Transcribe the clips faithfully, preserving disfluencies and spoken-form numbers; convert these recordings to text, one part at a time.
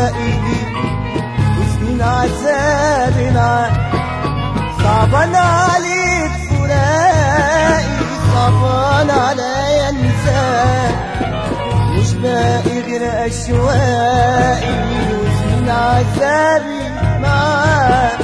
اشواقي وسنين عذابي معاك. صعبان عليك فراقي، صعبان عليا انساك، مش باقي غير اشواقي وسنين عذابي معاك.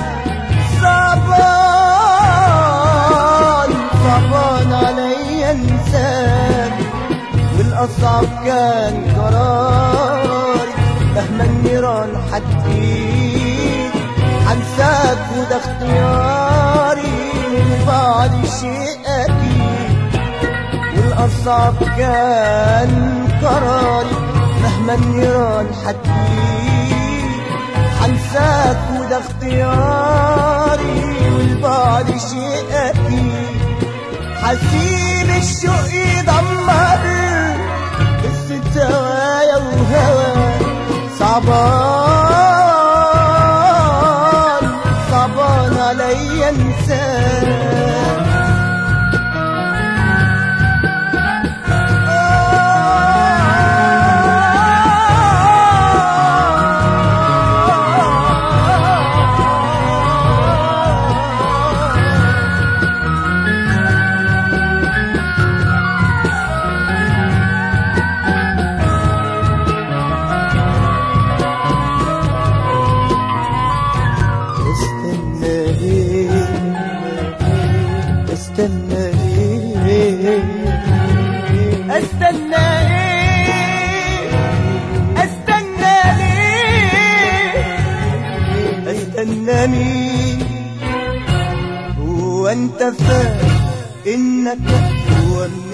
صعبان صعبان عليا انساك، والاصعب كان قراري مهما النيران حتقيل هنساك، وده اختياري بعد شيء اكيد. والاصعب كان قراري مهما النيران حتقيل هنساك، وده اختياري والبعد شيء اكيد. حسيب الشوق يدمر قصة هوايا وهواك. صعبان صعبان عليا انساك. استنى ايه استنى ايه استنى ليه استنى مين؟ هو انت فاهم انك هو من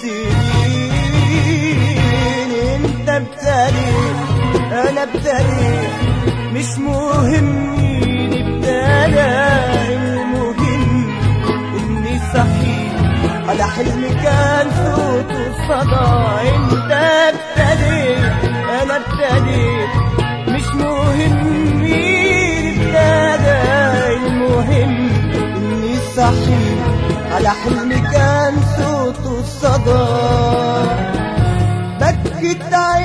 السنين؟ انت ابتديت انا ابتديت، مش مهم مين ابتدى، المهم صحيح على حلم كان صوته صدى. انت ابتديت انا ابتديت، مش مهم مين ابتدى، المهم اني صحيح على حلم كان صوته صدى. بكت